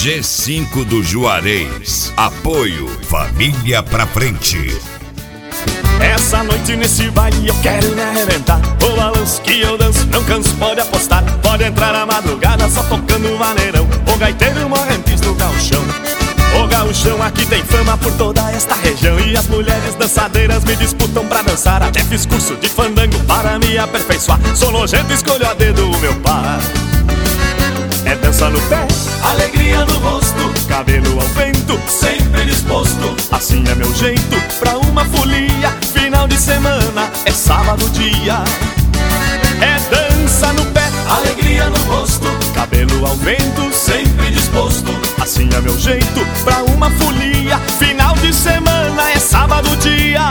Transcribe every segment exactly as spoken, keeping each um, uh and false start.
G cinco do Juarez. Apoio Família pra Frente. Essa noite nesse baile eu quero me arrebentar. O balanço que eu danço não canso, pode apostar. Pode entrar na madrugada só tocando maneirão. O gaiteiro morrentes no gauchão. O gauchão aqui tem fama por toda esta região. E as mulheres dançadeiras me disputam pra dançar. Até fiz curso de fandango para me aperfeiçoar. Sou nojento, escolho a dedo o meu par. É dança no pé, alegria no rosto, cabelo ao vento, sempre disposto. Assim é meu jeito pra uma folia. Final de semana é sábado dia. É dança no pé, alegria no rosto, cabelo ao vento, sempre disposto. Assim é meu jeito pra uma folia. Final de semana é sábado dia.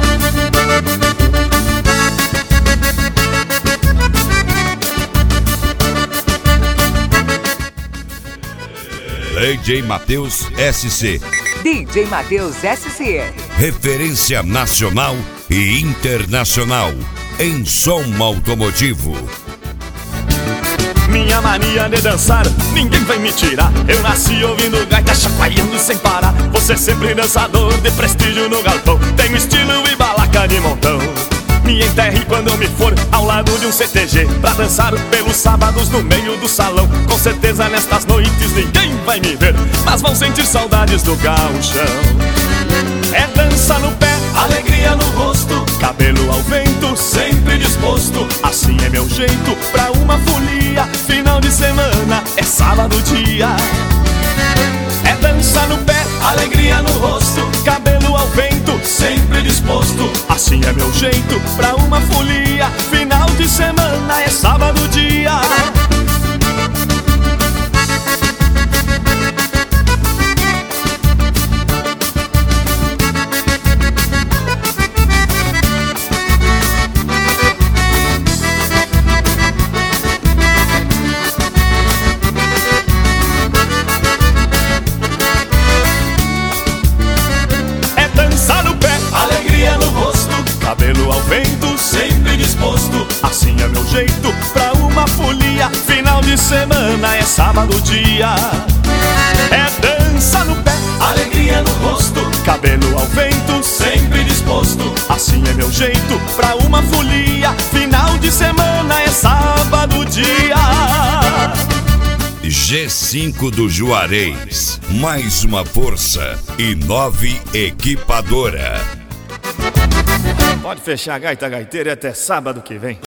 D J Matheus S C. D J Matheus S C. Referência nacional e internacional em som automotivo. Minha mania de dançar, ninguém vai me tirar. Eu nasci ouvindo gaita, chacoalhando sem parar. Você sempre dançador de prestígio no galpão. Tenho estilo e balaca de montão. Me enterre quando eu me for ao lado de um C T G pra dançar pelos sábados no meio do salão. Com certeza nestas noites ninguém vai me ver, mas vão sentir saudades do gauchão. É dança no pé, alegria no rosto, cabelo ao vento, sempre disposto. Assim é meu jeito pra uma folia. Final de semana é sábado dia. É dança no pé, alegria no rosto, cabelo ao vento, sempre disposto. Assim é meu jeito pra uma folia. Final de semana é sábado dia. Cabelo ao vento, sempre disposto. Assim é meu jeito pra uma folia. Final de semana é sábado dia. É dança no pé, alegria no rosto, cabelo ao vento, sempre disposto. Assim é meu jeito pra uma folia. Final de semana é sábado dia. G cinco do Juarez. Mais uma força e nove equipadora. Pode fechar a gaita gaiteira até sábado que vem.